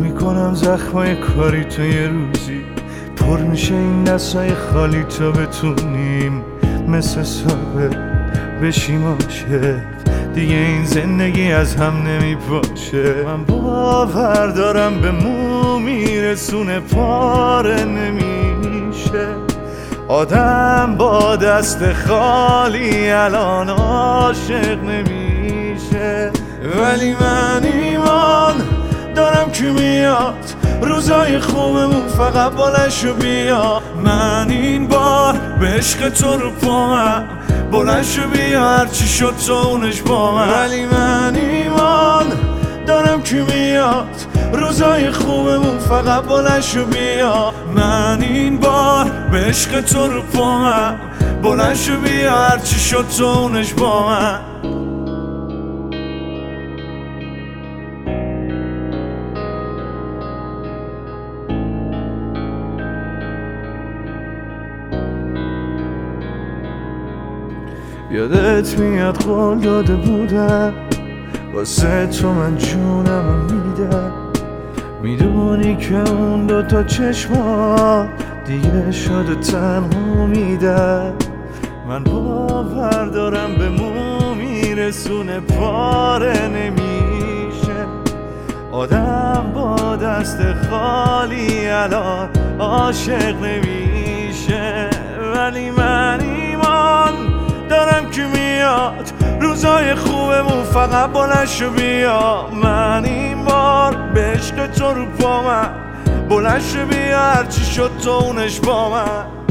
میکنم زخمای کاری تو یه روزی پر میشه این دستای خالی تا بتونیم مثل سابق بشیم عاشق. دیگه این زندگی از هم نمیپاشه. من باور دارم به مو میرسونه پاره نمیشه. آدم با دست خالی الان عاشق نمیشه. ولی من ایمان دارم که میاد روزای خوبمون فقط بلنشو بیا. من این بار به عشق تو رو پامم بلنشو بیا هرچی شد تو اونش با من. ولی من ایمان دارم که میاد روزای خوبمون فقط بلنشو بیا. من این بار به عشق تو رو پامم بلنشو بیا هرچی شد تو اونش با من. یادت میاد قول داده بودم واسه تو من جونمو میدم. میدونی که اون دوتا چشما دیگه شده تنها میدم. من باور دارم به مو میرسونه پاره نمیشه. آدم با دست خالی الان عاشق نمیشه. ولی من ایمان دارم که میاد روزای خوبمون فقط بلنشو بیا. من این بار به عشق تو رو پامم بلنشو بیا هرچی شد تو اونش با من.